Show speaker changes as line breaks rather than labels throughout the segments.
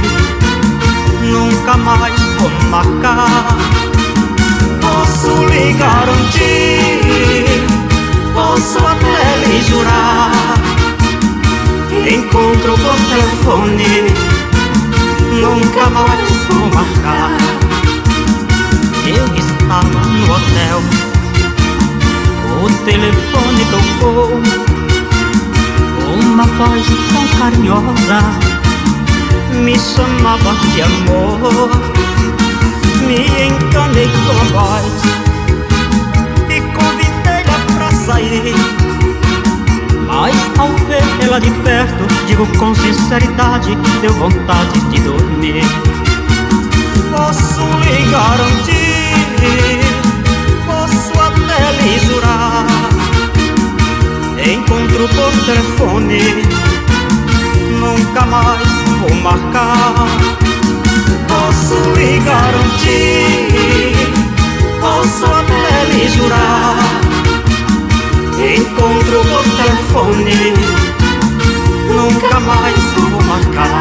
nunca mais vou marcar. Posso lhe garantir, posso até lhe jurar, encontro por telefone, nunca mais vou marcar. Eu estava no hotel, o telefone tocou, uma voz tão carinhosa me chamava de amor. Me encanei com a voz e convidei-la pra sair, mas ao ver ela de perto, digo com sinceridade, deu vontade de dormir. Posso lhe garantir, posso até lhe jurar, encontro por telefone, nunca mais vou marcar. Posso lhe garantir, posso até lhe jurar, encontro por telefone, nunca mais vou marcar.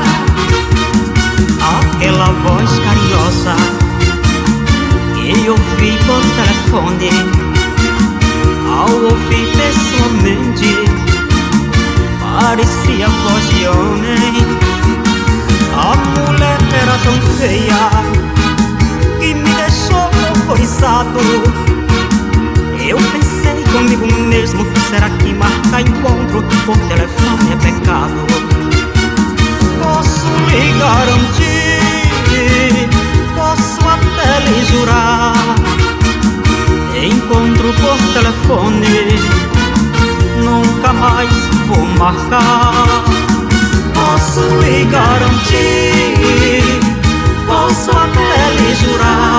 Aquela voz carinhosa que ouvi por telefone, ao ouvir pessoalmente, parecia voz de homem. A mulher era tão feia que me deixou horrorizado. Eu pensei comigo mesmo, será que marcar encontro por telefone é pecado? Posso lhe garantir, posso até lhe jurar, encontro por telefone, nunca mais vou marcar. Posso lhe garantir, posso até lhe jurar,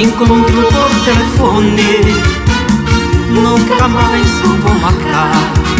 encontro por telefone, nunca mais vou marcar.